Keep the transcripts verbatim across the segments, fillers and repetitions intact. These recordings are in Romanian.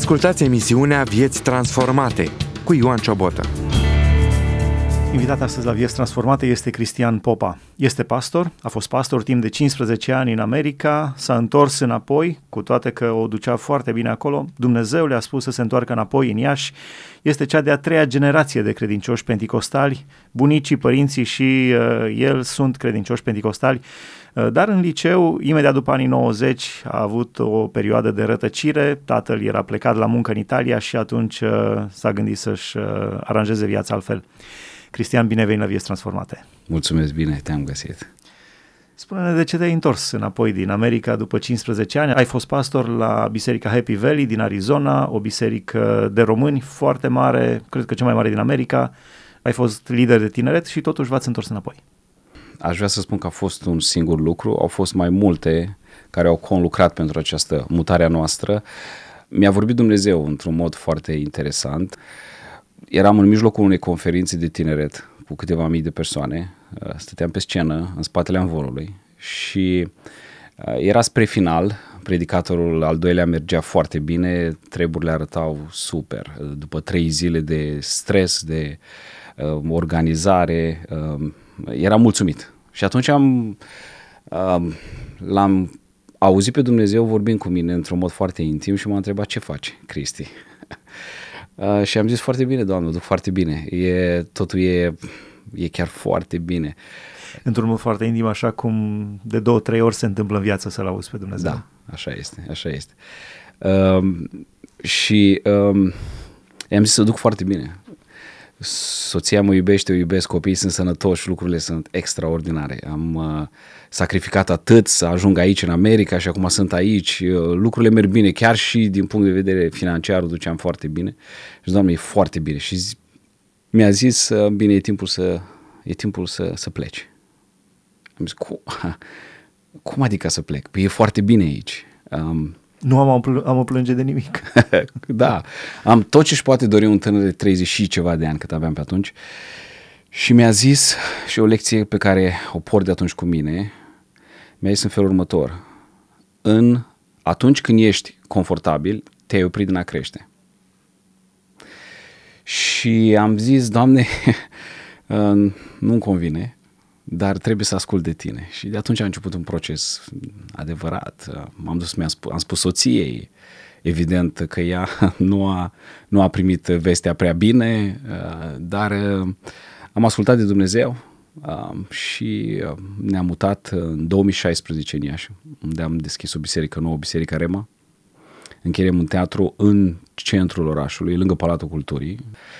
Ascultați emisiunea Vieți Transformate cu Ioan Ciobotă. Invitat astăzi la Vieți Transformate este Cristian Popa. Este pastor, a fost pastor timp de cincisprezece ani în America, s-a întors înapoi, cu toate că o ducea foarte bine acolo. Dumnezeu le-a spus să se întoarcă înapoi în Iași. Este cea de-a treia generație de credincioși penticostali. Bunicii, părinții și uh, el sunt credincioși penticostali. Uh, dar în liceu, imediat după anii nouăzeci, a avut o perioadă de rătăcire. Tatăl era plecat la muncă în Italia și atunci uh, s-a gândit să-și uh, aranjeze viața altfel. Cristian, bine veni la Vieți Transformate. Mulțumesc, bine, te-am găsit. Spune-ne de ce te-ai întors înapoi din America după cincisprezece ani. Ai fost pastor la Biserica Happy Valley din Arizona, o biserică de români foarte mare, cred că cea mai mare din America. Ai fost lider de tineret și totuși v-ați întors înapoi. Aș vrea să spun că a fost un singur lucru, au fost mai multe care au conlucrat pentru această mutare a noastră. Mi-a vorbit Dumnezeu într-un mod foarte interesant. Eram în mijlocul unei conferințe de tineret cu câteva mii de persoane, stăteam pe scenă în spatele amvorului și era spre final, predicatorul al doilea mergea foarte bine, treburile arătau super. După trei zile de stres, de uh, organizare, uh, eram mulțumit. Și atunci am, uh, l-am auzit pe Dumnezeu vorbind cu mine într-un mod foarte intim și m-a întrebat: ce faci, Cristi? Uh, și am zis: foarte bine, Doamne, duc foarte bine, e, totul e, e chiar foarte bine. Într-un mod foarte intim, așa cum de două, trei ori se întâmplă în viață să-L auzi pe Dumnezeu. Da, așa este, așa este. Uh, și uh, i-am zis să duc foarte bine. Soția mă iubește, o iubesc, copiii sunt sănătoși, lucrurile sunt extraordinare. Am uh, sacrificat atât să ajung aici în America și acum sunt aici. Uh, lucrurile merg bine, chiar și din punct de vedere financiar o duceam foarte bine. Și Doamne, e foarte bine. Și zi, mi-a zis: uh, bine, e timpul să, e timpul să, să pleci. Am zis: cum, cum adică să plec? Păi e foarte bine aici. Um, Nu am, am o plânge de nimic. Da, am tot ce își poate dori un tânăr de treizeci și ceva de ani, cât aveam pe atunci. Și mi-a zis, și o lecție pe care o port de atunci cu mine, mi-a zis în felul următor: în, atunci când ești confortabil, te-ai oprit din a crește. Și am zis: Doamne, nu-mi convine, dar trebuie să ascult de tine. Și de atunci a început un proces adevărat. M-am dus, mi-am spus, am spus soției, evident că ea nu a, nu a primit vestea prea bine, dar am ascultat de Dumnezeu și ne-am mutat în două mii șaisprezece în Iași, unde am deschis o biserică nouă, Biserica Rema. Închiriem un teatru în centrul orașului, lângă Palatul Culturii.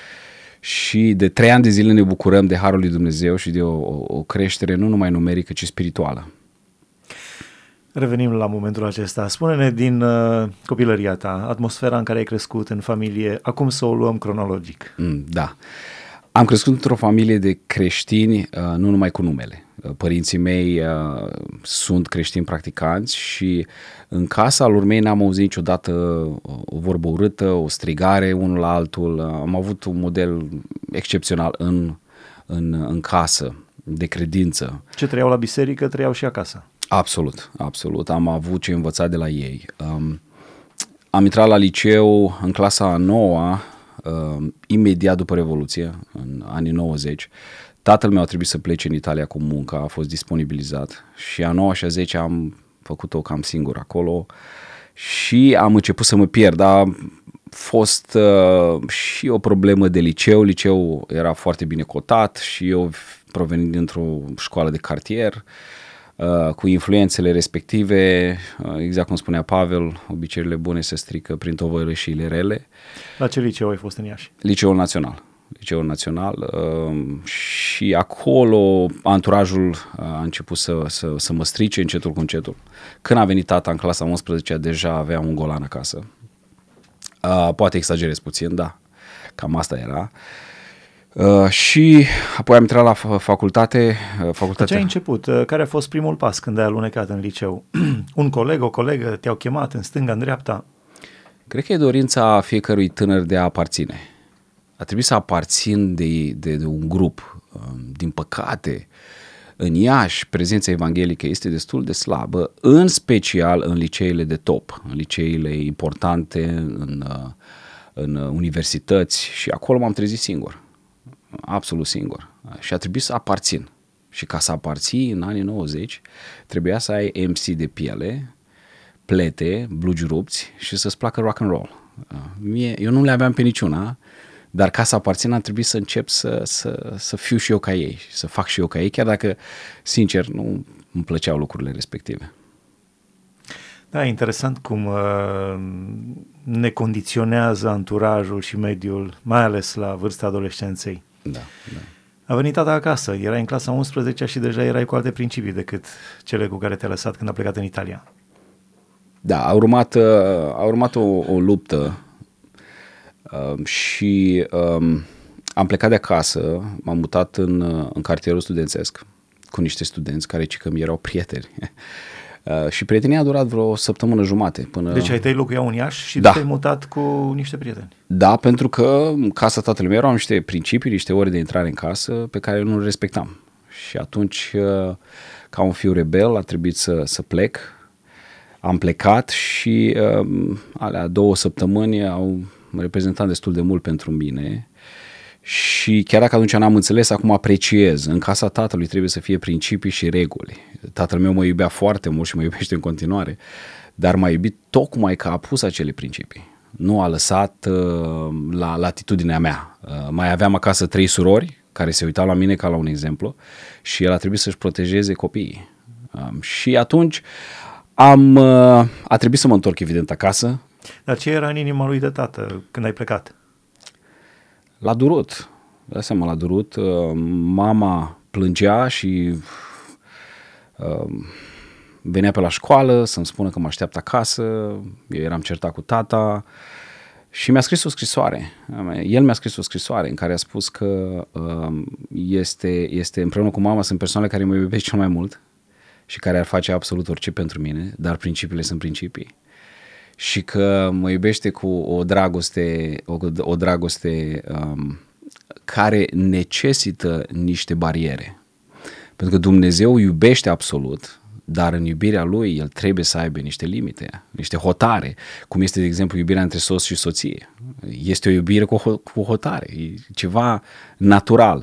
Și de trei ani de zile ne bucurăm de harul lui Dumnezeu și de o, o creștere nu numai numerică, ci spirituală. Revenim la momentul acesta. Spune-ne din uh, copilăria ta, atmosfera în care ai crescut în familie, acum să o luăm cronologic. Mm, da. Am crescut într-o familie de creștini, uh, nu numai cu numele. Uh, părinții mei uh, sunt creștini practicanți și în casa lor mei n-am auzit niciodată o vorbă urâtă, o strigare unul la altul. Uh, am avut un model excepțional în, în, în casă, de credință. Ce trăiau la biserică, trăiau și acasă. Absolut, absolut. Am avut ce învăța de la ei. Um, am intrat la liceu în clasa a noua, uh, imediat după Revoluție, în anii nouăzeci. Tatăl meu a trebuit să plece în Italia cu munca, a fost disponibilizat și a noua și a zecea am făcut-o cam singur acolo și am început să mă pierd. A fost uh, și o problemă de liceu, liceul era foarte bine cotat și eu provenind dintr-o școală de cartier, Uh, cu influențele respective, uh, exact cum spunea Pavel, obiceiurile bune se strică prin tovărășiile rele. La ce liceu ai fost în Iași? Liceul Național. Liceul Național uh, și acolo anturajul a început să, să, să mă strice încetul cu încetul. Când a venit tata în clasa a unsprezecea, deja avea un golan acasă. Uh, poate exagerez puțin, da, cam asta era. Uh, și apoi am intrat la facultate. Uh, facultatea... Ce ai început? Uh, care a fost primul pas când ai alunecat în liceu? Un coleg, o colegă te-au chemat în stânga, în dreapta? Cred că e dorința fiecărui tânăr de a aparține. A trebuit să aparțin de, de, de un grup. Uh, din păcate, În Iași, prezența evanghelică este destul de slabă, în special în liceele de top, în liceele importante, în, în universități, și acolo m-am trezit singur, absolut singur, și a trebuit să aparțin. Și ca să aparții în anii nouăzeci, trebuia să ai M C de piele, plete, blugi rupți și să-ți placă rock and roll. Mie, eu nu le aveam pe niciuna, dar ca să aparțin a trebuit să încep să, să, să fiu și eu ca ei, să fac și eu ca ei, chiar dacă, sincer, nu îmi plăceau lucrurile respective. Da, interesant cum uh, ne condiționează anturajul și mediul, mai ales la vârsta adolescenței. Da, da. A venit tata acasă, erai în clasa a unsprezecea și deja erai cu alte principii decât cele cu care te-a lăsat când a plecat în Italia. Da, a urmat, a urmat o, o luptă uh, și um, am plecat de acasă, m-am mutat în, în cartierul studențesc cu niște studenți care ci că mi erau prieteni. Uh, și prietenia a durat vreo săptămână jumate. Până... Deci ai tăi locuiau în Iași și da. te-ai mutat cu niște prieteni. Da, pentru că în casa tatălui meu erau niște principii, niște ore de intrare în casă pe care eu nu le respectam. Și atunci, uh, ca un fiu rebel, a trebuit să, să plec. Am plecat și uh, alea două săptămâni au reprezentat destul de mult pentru mine. Și chiar dacă atunci n-am înțeles, acum apreciez. În casa tatălui trebuie să fie principii și reguli. Tatăl meu mă iubea foarte mult și mă iubește în continuare, dar m-a iubit tocmai că a pus acele principii. Nu a lăsat uh, la latitudinea mea. Uh, mai aveam acasă trei surori care se uitau la mine ca la un exemplu și el a trebuit să-și protejeze copiii. Um, și atunci am, uh, a trebuit să mă întorc evident acasă. Dar ce era în inima lui de tată când ai plecat? L-a durut, dați seama, l-a durut. Mama plângea și uh, venea pe la școală să-mi spună că mă așteaptă acasă, eu eram certat cu tata și mi-a scris o scrisoare. El mi-a scris o scrisoare în care a spus că uh, este, este împreună cu mama sunt persoanele care mă iubesc cel mai mult și care ar face absolut orice pentru mine, dar principiile sunt principii. Și că mă iubește cu o dragoste, o, o dragoste um, care necesită niște bariere. Pentru că Dumnezeu iubește absolut, dar în iubirea Lui El trebuie să aibă niște limite, niște hotare, cum este, de exemplu, iubirea între soț și soție. Este o iubire cu, cu hotare, e ceva natural.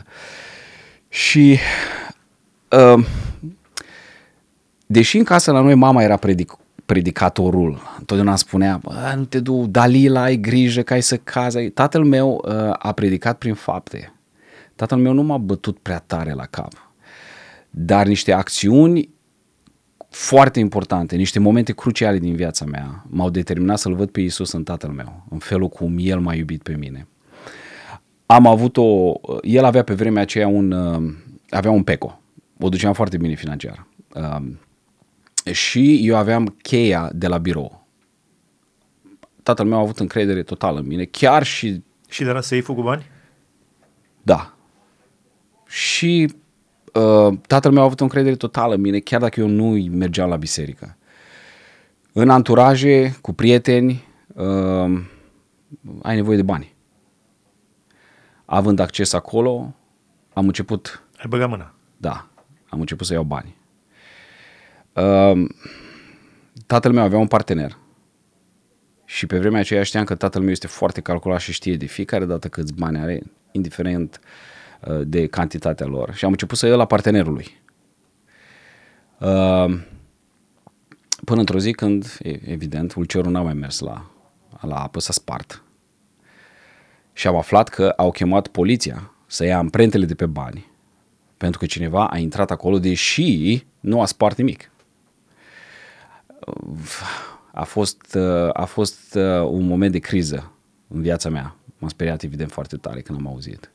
Și uh, deși în casă la noi mama era predic predicatorul, întotdeauna spunea, bă, nu te du, Dalila, ai grijă că ai să cazi. Tatăl meu uh, a predicat prin fapte. Tatăl meu nu m-a bătut prea tare la cap, dar niște acțiuni foarte importante, niște momente cruciale din viața mea m-au determinat să-L văd pe Iisus în tatăl meu, în felul cum El m-a iubit pe mine. Am avut o, el avea pe vremea aceea un, uh, avea un Peco, o duceam foarte bine financiar. Uh, Și eu aveam cheia de la birou. Tatăl meu a avut încredere totală în mine, chiar și... Și de la seiful cu bani? Da. Și uh, tatăl meu a avut încredere totală în mine, chiar dacă eu nu mergeam la biserică. În anturaje, cu prieteni, uh, ai nevoie de bani. Având acces acolo, am început... Ai băgat mâna? Da, am început să iau bani. Uh, tatăl meu avea un partener și pe vremea aceea știam că tatăl meu este foarte calculat și știe de fiecare dată câți bani are, indiferent uh, de cantitatea lor, și am început să iau la partenerul lui. Uh, până într-o zi când, evident, ulcerul n-a mai mers la, la apă, s-a spart și am aflat că au chemat poliția să ia amprentele de pe bani pentru că cineva a intrat acolo deși nu a spart nimic. A fost, a fost un moment de criză în viața mea. M-am speriat evident foarte tare când am auzit.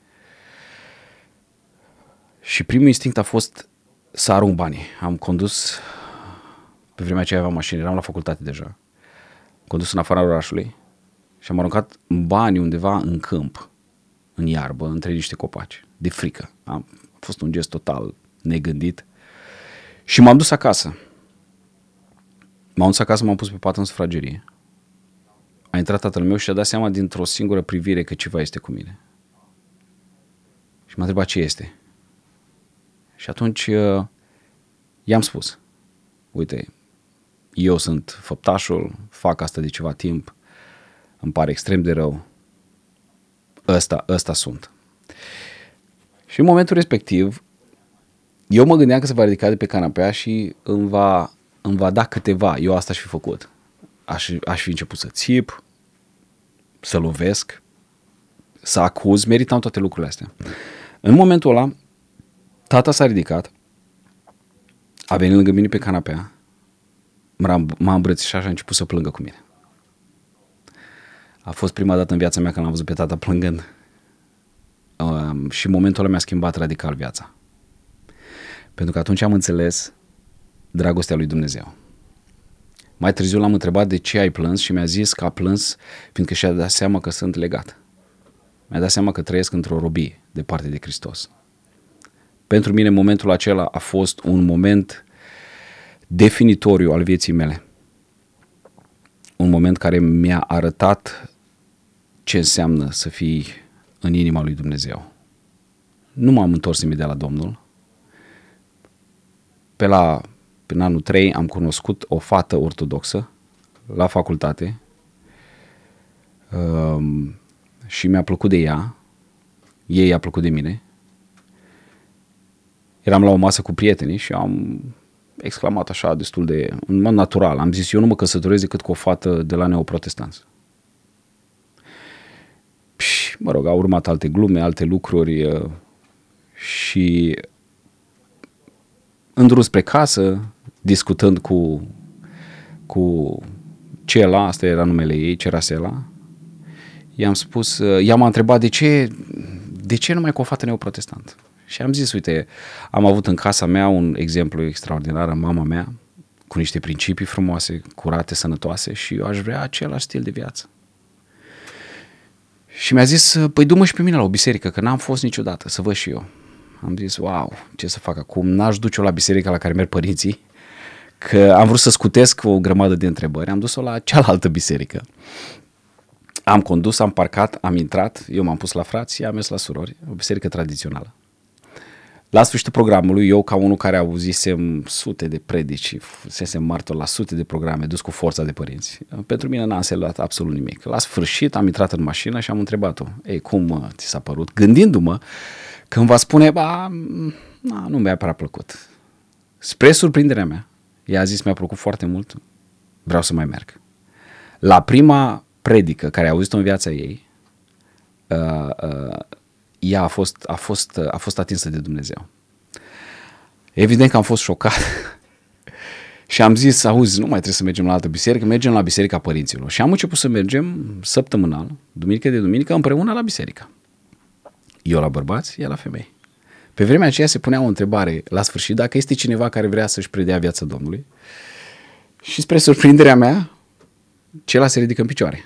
Și primul instinct a fost să arunc banii. Am condus, pe vremea aceea aveam mașină, eram la facultate deja. Am condus în afara orașului și am aruncat banii undeva în câmp, în iarbă, între niște copaci, de frică. Am, a fost un gest total negândit. Și m-am dus acasă. M-am dus acasă, m-am pus pe pat în sufragerie. A intrat tatăl meu și a dat seama dintr-o singură privire că ceva este cu mine. Și m-a întrebat ce este. Și atunci uh, i-am spus, uite, eu sunt făptașul, fac asta de ceva timp, îmi pare extrem de rău, ăsta, ăsta sunt. Și în momentul respectiv, eu mă gândeam că se va ridica de pe canapea și îmi va, îmi va da câteva, eu asta aș fi făcut. Aș, aș fi început să țip, să lovesc, să acuz, meritam toate lucrurile astea. În momentul ăla, tata s-a ridicat, a venit lângă mine pe canapea, m-a îmbrățișat și a început să plângă cu mine. A fost prima dată în viața mea când am văzut pe tata plângând. Um, și momentul ăla mi-a schimbat radical viața. Pentru că atunci am înțeles dragostea lui Dumnezeu. Mai târziu l-am întrebat de ce ai plâns și mi-a zis că a plâns fiindcă și-a dat seama că sunt legat. Mi-a dat seama că trăiesc într-o robie departe de Hristos. Pentru mine momentul acela a fost un moment definitoriu al vieții mele. Un moment care mi-a arătat ce înseamnă să fii în inima lui Dumnezeu. Nu m-am întors imediat la Domnul. Pe la, în anul trei am cunoscut o fată ortodoxă la facultate um, și mi-a plăcut de ea, ei i-a plăcut de mine. Eram la o masă cu prietenii și am exclamat așa destul de, în mod natural, am zis eu nu mă căsătoresc decât cu o fată de la neoprotestanți. Și, mă rog, au urmat alte glume, alte lucruri și în drum spre casă, discutând cu, cu Cela, asta era numele ei, Cerasela, i-am spus, ea m-a întrebat de ce, de ce numai cu o fată neoprotestantă? Și am zis, uite, am avut în casa mea un exemplu extraordinar, mama mea, cu niște principii frumoase, curate, sănătoase și eu aș vrea același stil de viață. Și mi-a zis, păi du-mă și pe mine la o biserică, că n-am fost niciodată, să văd și eu. Am zis, wow, ce să fac acum? N-aș duce-o la biserica la care merg părinții, că am vrut să scutesc o grămadă de întrebări. Am dus-o la cealaltă biserică. Am condus, am parcat, am intrat, eu m-am pus la frați, ea a mers la surori, o biserică tradițională. La sfârșitul programului, eu ca unul care auzisem sute de predici, fusesem martor la sute de programe dus cu forța de părinți, pentru mine n-a însemnat absolut nimic. La sfârșit am intrat în mașină și am întrebat-o, ei, cum ți s-a părut? Gândindu-mă că îmi va spune, ba, na, nu mi-a prea plăcut. Spre surprinderea mea, ea a zis, mi-a plăcut foarte mult, vreau să mai merg. La prima predică care a auzit-o în viața ei, uh, uh, ea a fost, a, fost, a fost atinsă de Dumnezeu. Evident că am fost șocat și am zis, auzi, nu mai trebuie să mergem la altă biserică, mergem la biserica părinților. Și am început să mergem săptămânal, duminică de duminică, împreună la biserică. Eu la bărbați, ea la femei. Pe vremea aceea se punea o întrebare la sfârșit, dacă este cineva care vrea să-și predea viața Domnului. Și spre surprinderea mea, Cela se ridică în picioare.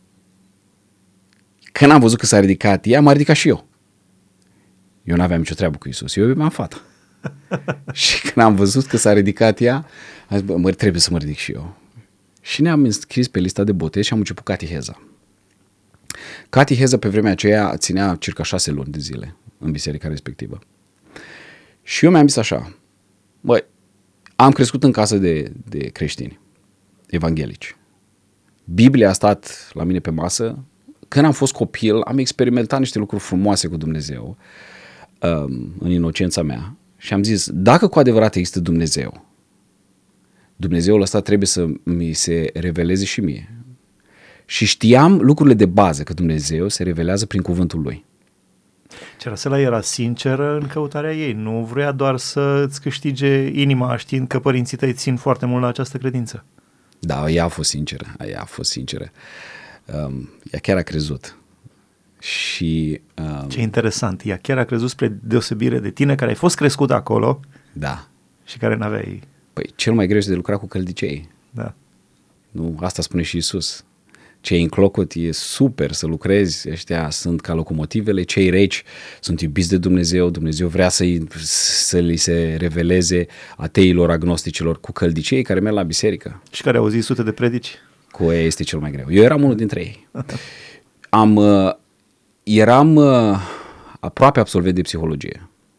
Când am văzut că s-a ridicat ea, m-a ridicat și eu. Eu n-aveam nicio treabă cu Iisus, eu iubeam fata. Și când am văzut că s-a ridicat ea, am zis, bă, mă, trebuie să mă ridic și eu. Și ne-am înscris pe lista de botez și am început catiheza. Catiheza pe vremea aceea ținea circa șase luni de zile în biserica respectivă. Și eu mi-am zis așa, băi, am crescut în casă de, de creștini, evanghelici. Biblia a stat la mine pe masă. Când am fost copil, am experimentat niște lucruri frumoase cu Dumnezeu um, în inocența mea și am zis, dacă cu adevărat există Dumnezeu, Dumnezeul ăsta trebuie să mi se reveleze și mie. Și știam lucrurile de bază, că Dumnezeu se revelează prin cuvântul Lui. Cerasela era sinceră în căutarea ei, nu vrea doar să îți câștige inima știind că părinții tăi țin foarte mult la această credință. Da, ea a fost sinceră, ea a fost sinceră. Um, ea chiar a crezut. Și, um, ce interesant, ea chiar a crezut spre deosebire de tine care ai fost crescut acolo. Da. Și care n-aveai. Păi cel mai greu este de lucra cu căldicei. Da. Nu, asta spune și Iisus. Cei în clocot e super să lucrezi, ăștia sunt ca locomotivele, cei reci sunt iubiți de Dumnezeu, Dumnezeu vrea să-i, să li se reveleze ateilor, agnosticilor, cu căldicei care merg la biserică. Și care au auzit sute de predici. Cu ea este cel mai greu. Eu eram unul dintre ei. Am, uh, eram uh, aproape absolvent de psihologie.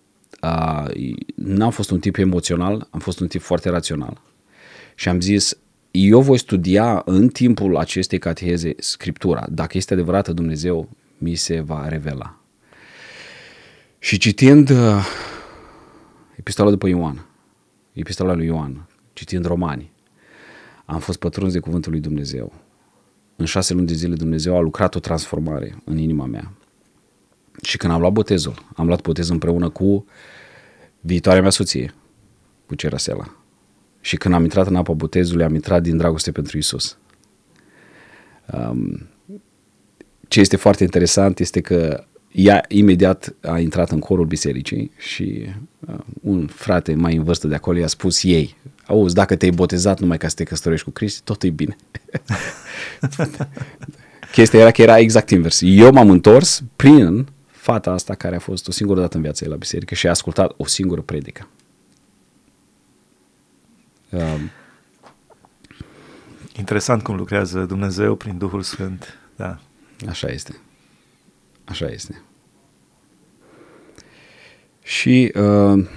Uh, n-am fost un tip emoțional, am fost un tip foarte rațional. Și am zis, eu voi studia în timpul acestei cateheze Scriptura. Dacă este adevărată, Dumnezeu mi se va revela. Și citind uh, epistola după Ioan, epistola lui Ioan, citind Romani, am fost pătruns de cuvântul lui Dumnezeu. În șase luni de zile Dumnezeu a lucrat o transformare în inima mea. Și când am luat botezul, am luat botezul împreună cu viitoarea mea soție, cu Cerasela. Și când am intrat în apa botezului, am intrat din dragoste pentru Iisus. Um, ce este foarte interesant este că ea imediat a intrat în corul bisericii și uh, un frate mai în vârstă de acolo i-a spus ei, auzi, dacă te-ai botezat numai ca să te căsătorești cu Cristi, tot e bine. Chestia era că era exact invers. Eu m-am întors prin fata asta care a fost o singură dată în viața ei la biserică și a ascultat o singură predică. Um, Interesant cum lucrează Dumnezeu prin Duhul Sfânt. Da. Așa este. Așa este. Și uh,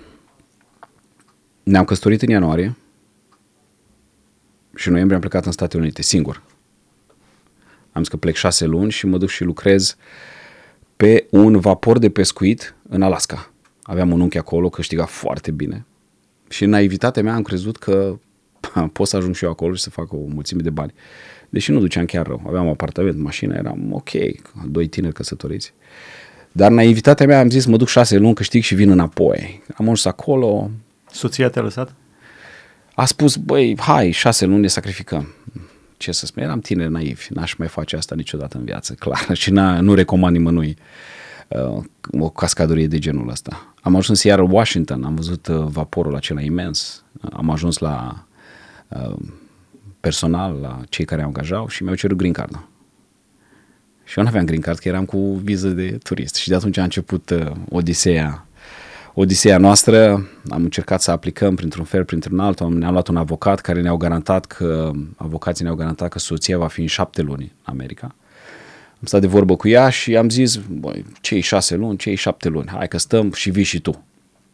ne-am căsătorit în ianuarie și în noiembrie am plecat în Statele Unite, singur. Am zis că plec șase luni și mă duc și lucrez pe un vapor de pescuit în Alaska. Aveam un unchi acolo, câștiga foarte bine. Și în naivitatea mea am crezut că pot să ajung și eu acolo și să fac o mulțime de bani. Deși nu duceam chiar rău. Aveam apartament, mașină, eram ok, doi tineri căsătoriți. Dar naivitatea mea am zis, mă duc șase luni, câștig și vin înapoi. Am ajuns acolo. Soția te-a lăsat? A spus, băi, hai, șase luni ne sacrificăm. Ce să spun, eram tineri naivi, n-aș mai face asta niciodată în viață, clar. Și nu recomand nimănui uh, o cascadorie de genul ăsta. Am ajuns iar în Washington, am văzut uh, vaporul acela imens, am ajuns la uh, personal, la cei care au angajau și mi-au cerut green card-ul. Și eu nu aveam green card, că eram cu viză de turist. Și de atunci a început uh, odiseea, odiseea noastră. Am încercat să aplicăm printr-un fel, printr-un altul. Ne-am luat un avocat care ne-au garantat că, avocații ne-au garantat că soția va fi în șapte luni în America. Am stat de vorbă cu ea și am zis, băi, cei șase luni, cei șapte luni, hai că stăm și vii și tu.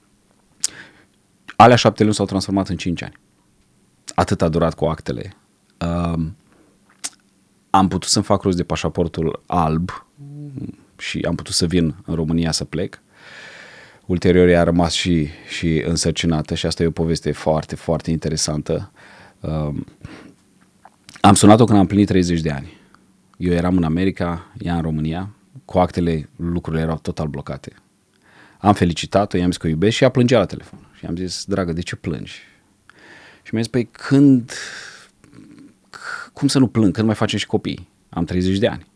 Alea șapte luni s-au transformat în cinci ani. Atât a durat cu actele. Um, am putut să-mi fac rost de pașaportul alb și am putut să vin în România să plec. Ulterior ea a rămas și, și însărcinată și asta e o poveste foarte, foarte interesantă. Um, am sunat-o când am plinit treizeci de ani. Eu eram în America, ea în România, cu actele lucrurile erau total blocate. Am felicitat-o, i-am zis că o iubesc și ea plângea la telefon. Și am zis, dragă, de ce plângi? Și mi-a zis, păi când, cum să nu plâng, când mai facem și copii? Am treizeci de ani.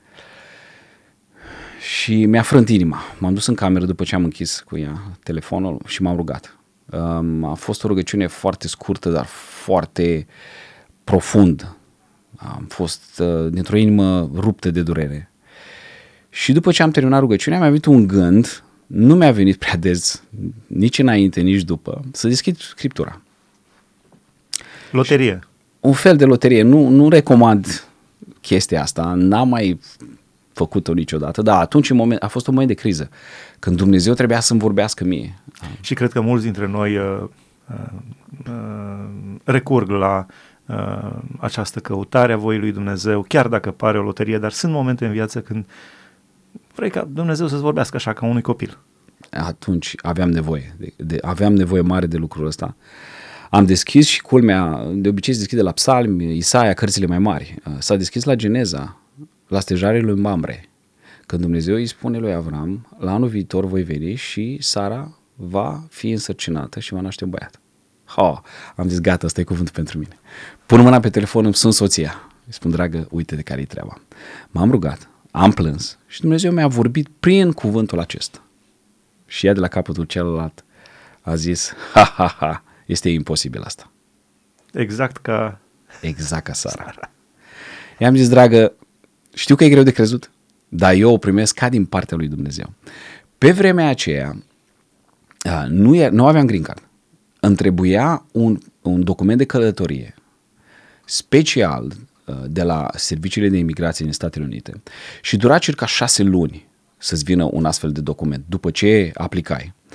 Și mi-a frânt inima. M-am dus în cameră după ce am închis cu ea telefonul și m-am rugat. Um, a fost o rugăciune foarte scurtă, dar foarte profundă. Am fost uh, dintr-o inimă ruptă de durere. Și după ce am terminat rugăciunea, mi-a venit un gând, nu mi-a venit prea des, nici înainte, nici după, să deschid Scriptura. Loterie. Un fel de loterie. Nu, nu recomand chestia asta, n-am mai făcut-o niciodată, dar atunci în moment, a fost un moment de criză, când Dumnezeu trebuia să-mi vorbească mie. Și cred că mulți dintre noi uh, uh, uh, recurg la uh, această căutare a voii lui Dumnezeu, chiar dacă pare o loterie, dar sunt momente în viață când vrei ca Dumnezeu să-ți vorbească așa ca unui copil. Atunci aveam nevoie, de, de, aveam nevoie mare de lucrul ăsta. Am deschis și culmea, de obicei se deschide la Psalmi, Isaia, cărțile mai mari. S-a deschis la Geneza, la stejarele lui Mamre, când Dumnezeu îi spune lui Avram, la anul viitor voi veni și Sara va fi însărcinată și va naște un băiat. Ha, am zis, gata, ăsta e cuvântul pentru mine. Pun mâna pe telefon, îmi sun soția. Îi spun, dragă, uite de care e treaba. M-am rugat, am plâns și Dumnezeu mi-a vorbit prin cuvântul acesta. Și ea de la capătul celălalt a zis, ha, ha, ha, este imposibil asta. Exact ca... Exact ca Sara. Sara. I-am zis, dragă, știu că e greu de crezut, dar eu o primesc ca din partea lui Dumnezeu. Pe vremea aceea, nu, e, nu aveam green card. Îmi trebuia un, un document de călătorie special de la serviciile de imigrație din Statele Unite și dura circa șase luni să-ți vină un astfel de document după ce aplicai.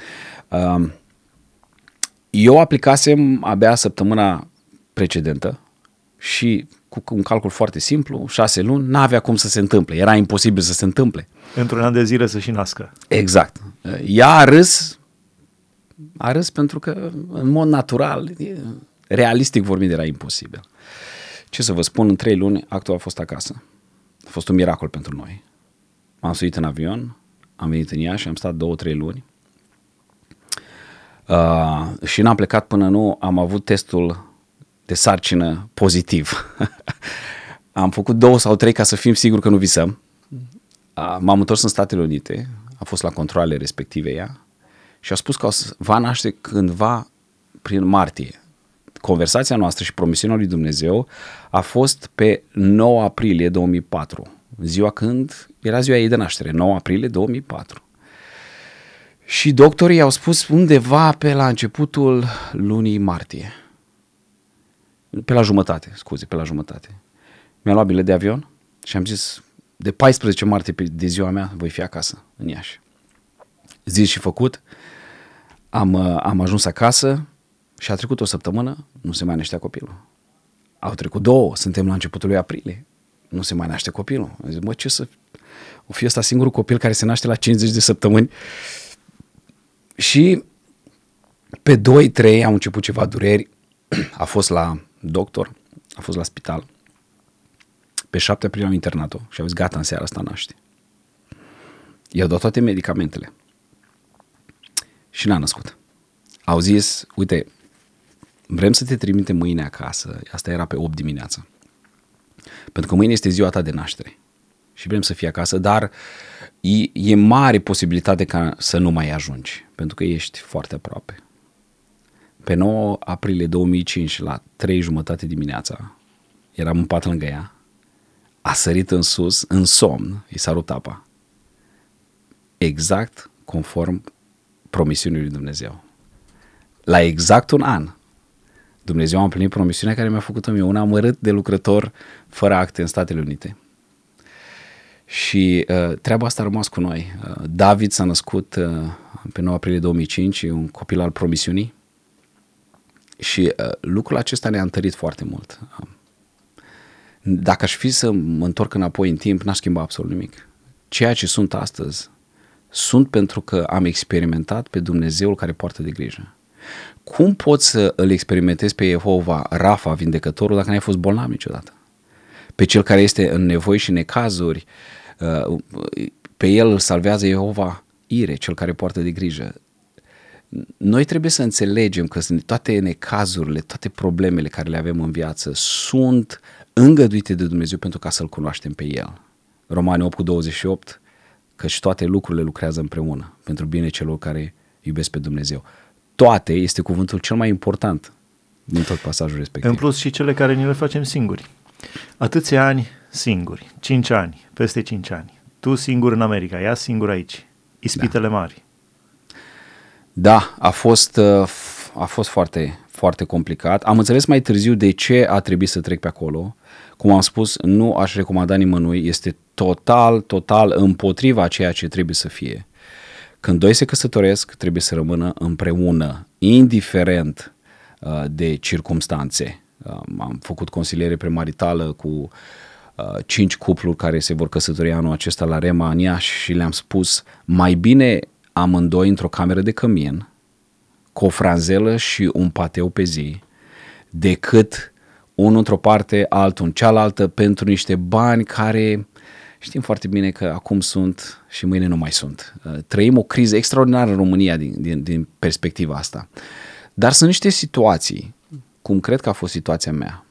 Uh, eu aplicasem abia săptămâna precedentă și cu un calcul foarte simplu, șase luni, n-avea cum să se întâmple, era imposibil să se întâmple. Într-un an de zile să și nască. Exact. Ea a râs, a râs pentru că în mod natural, realistic vorbind, era imposibil. Ce să vă spun, în trei luni actul a fost acasă. A fost un miracol pentru noi. M-am suit în avion, am venit în Iași, am stat două, trei luni uh, și n-am plecat până nu am avut testul de sarcină pozitiv. Am făcut două sau trei ca să fim siguri că nu visăm. Uh, m-am întors în Statele Unite, a fost la controalele respective ea și a spus că va naște cândva prin martie. Conversația noastră și promisiunea lui Dumnezeu a fost pe nouă aprilie două mii patru, ziua când era ziua ei de naștere, nouă aprilie două mii patru. Și doctorii au spus undeva pe la începutul lunii martie, pe la jumătate, scuze, pe la jumătate. Mi-am luat bilet de avion și am zis, de paisprezece martie de ziua mea voi fi acasă, în Iași. Zis și făcut, am, am ajuns acasă și a trecut o săptămână, nu se mai naștea copilul. Au trecut două, suntem la începutul lui aprilie, nu se mai naște copilul. Am zis, mă, ce să... O fi ăsta singurul copil care se naște la cincizeci de săptămâni. Și pe doi trei au început ceva dureri, a fost la doctor, a fost la spital. Pe șapte aprilie am internat-o și au zis, gata, în seara asta naște. I-au dat toate medicamentele și n-a născut. Au zis, uite, vrem să te trimitem mâine acasă, asta era pe opt dimineața, pentru că mâine este ziua ta de naștere și vrem să fii acasă, dar e, e mare posibilitate ca să nu mai ajungi, pentru că ești foarte aproape. Pe nouă aprilie două mii cinci, la trei jumătate dimineața, eram în pat lângă ea, a sărit în sus, în somn, i s-a rupt apa. Exact conform promisiunii lui Dumnezeu. La exact un an, Dumnezeu a împlinit promisiunea care mi-a făcut-o mie, un amărât de lucrător fără acte în Statele Unite. Și uh, treaba asta a rămas cu noi. Uh, David s-a născut uh, pe nouă aprilie două mii cinci, un copil al promisiunii și uh, lucrul acesta ne-a întărit foarte mult. Uh, dacă aș fi să mă întorc înapoi în timp, n-aș schimba absolut nimic. Ceea ce sunt astăzi, sunt pentru că am experimentat pe Dumnezeul care poartă de grijă. Cum poți să îl experimentezi pe Jehova Rafa, vindecătorul, dacă n-ai fost bolnav niciodată? Pe cel care este în nevoi și necazuri, pe el îl salvează Jehova Ire, cel care poartă de grijă. Noi trebuie să înțelegem că toate necazurile, toate problemele care le avem în viață sunt îngăduite de Dumnezeu pentru ca să-L cunoaștem pe El. Romani opt cu douăzeci și opt, căci toate lucrurile lucrează împreună pentru bine celor care iubesc pe Dumnezeu. Toate este cuvântul cel mai important din tot pasajul respectiv. În plus și cele care ni le facem singuri. Atâția ani singuri, cinci ani, peste cinci ani. Tu singur în America, ea singur aici. Ispitele da. mari. Da, a fost, a fost foarte, foarte complicat. Am înțeles mai târziu de ce a trebuit să trec pe acolo. Cum am spus, nu aș recomanda nimănui, este total, total împotriva ceea ce trebuie să fie. Când doi se căsătoresc, trebuie să rămână împreună, indiferent uh, de circumstanțe. Uh, am făcut consiliere premaritală cu uh, cinci cupluri care se vor căsători anul acesta la Rema în Iași și le-am spus, mai bine amândoi într-o cameră de cămin, cu o franzelă și un pateu pe zi, decât unul într-o parte, altul în cealaltă, pentru niște bani care știm foarte bine că acum sunt și mâine nu mai sunt. Trăim o criză extraordinară în România din, din, din perspectiva asta. Dar sunt niște situații, cum cred că a fost situația mea,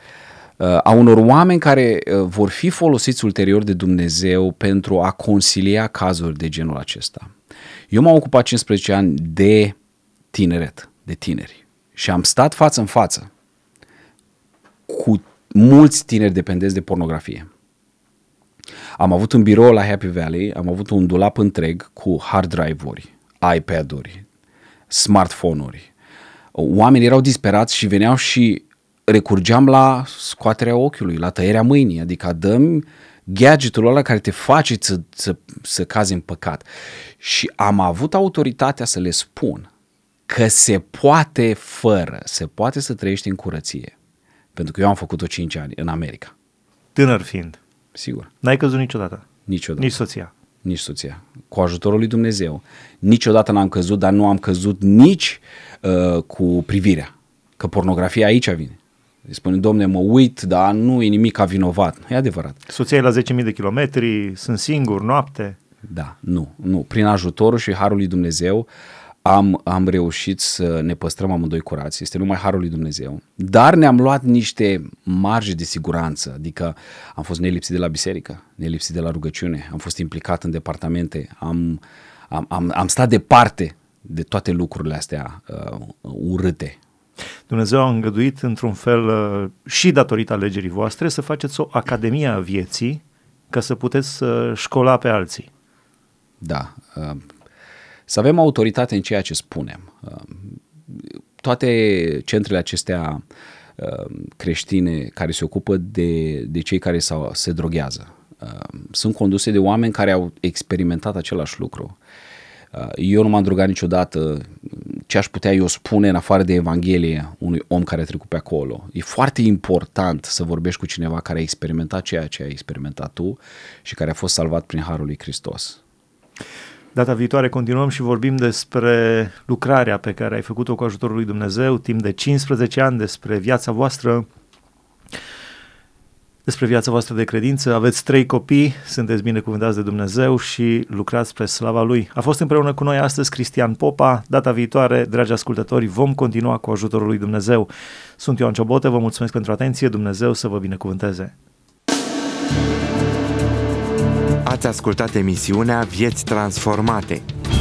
a unor oameni care vor fi folosiți ulterior de Dumnezeu pentru a consilia cazuri de genul acesta. Eu m-am ocupat cincisprezece ani de tineret, de tineri și am stat față în față cu mulți tineri dependenți de pornografie. Am avut un birou la Happy Valley, am avut un dulap întreg cu hard drive-uri, iPad-uri, smartphone-uri. Oamenii erau disperați și veneau și recurgeam la scoaterea ochiului, la tăierea mâinii, adică dă-mi gadgetul ăla care te face să, să, să cazi în păcat. Și am avut autoritatea să le spun că se poate fără, se poate să trăiești în curăție. Pentru că eu am făcut-o cinci ani în America. Tânăr fiind. Sigur. N-ai căzut niciodată? Niciodată. Nici soția? Nici soția. Cu ajutorul lui Dumnezeu. Niciodată n-am căzut, dar nu am căzut nici uh, cu privirea. Că pornografia aici vine. Îi spune, domne, mă uit, dar nu e nimic ca vinovat. Nu e adevărat. Soția e la zece mii de kilometri, sunt singur, noapte. Da, nu, nu. Prin ajutorul și harul lui Dumnezeu am, am reușit să ne păstrăm amândoi curați. Este numai harul lui Dumnezeu. Dar ne-am luat niște marge de siguranță. Adică am fost nelipsit de la biserică, nelipsit de la rugăciune, am fost implicat în departamente, am, am, am, am stat departe de toate lucrurile astea uh, urâte. Dumnezeu a îngăduit într-un fel uh, și datorită alegerii voastre să faceți o academie a vieții ca să puteți uh, școla pe alții. Da, uh, să avem autoritate în ceea ce spunem. Uh, toate centrele acestea uh, creștine care se ocupă de, de cei care s-au, se droghează uh, sunt conduse de oameni care au experimentat același lucru. Eu nu m-am drogat niciodată. Ce aș putea eu spune în afară de Evanghelie unui om care a trecut pe acolo? E foarte important să vorbești cu cineva care a experimentat ceea ce ai experimentat tu și care a fost salvat prin harul lui Hristos. Data viitoare continuăm și vorbim despre lucrarea pe care ai făcut-o cu ajutorul lui Dumnezeu timp de cincisprezece ani, despre viața voastră, despre viața voastră de credință. Aveți trei copii, sunteți binecuvântați de Dumnezeu și lucrați spre slava Lui. A fost împreună cu noi astăzi Cristian Popa. Data viitoare, dragi ascultători, vom continua cu ajutorul lui Dumnezeu. Sunt Ioan Ciobotă, vă mulțumesc pentru atenție, Dumnezeu să vă binecuvânteze. Ați ascultat emisiunea Vieți Transformate.